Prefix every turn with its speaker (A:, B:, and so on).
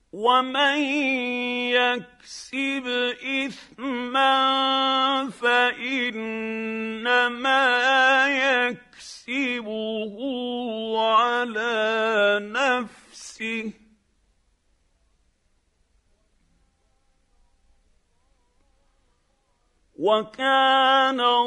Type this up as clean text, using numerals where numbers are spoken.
A: ومن يكسب اثما فانما يكسبه على نفسه وكان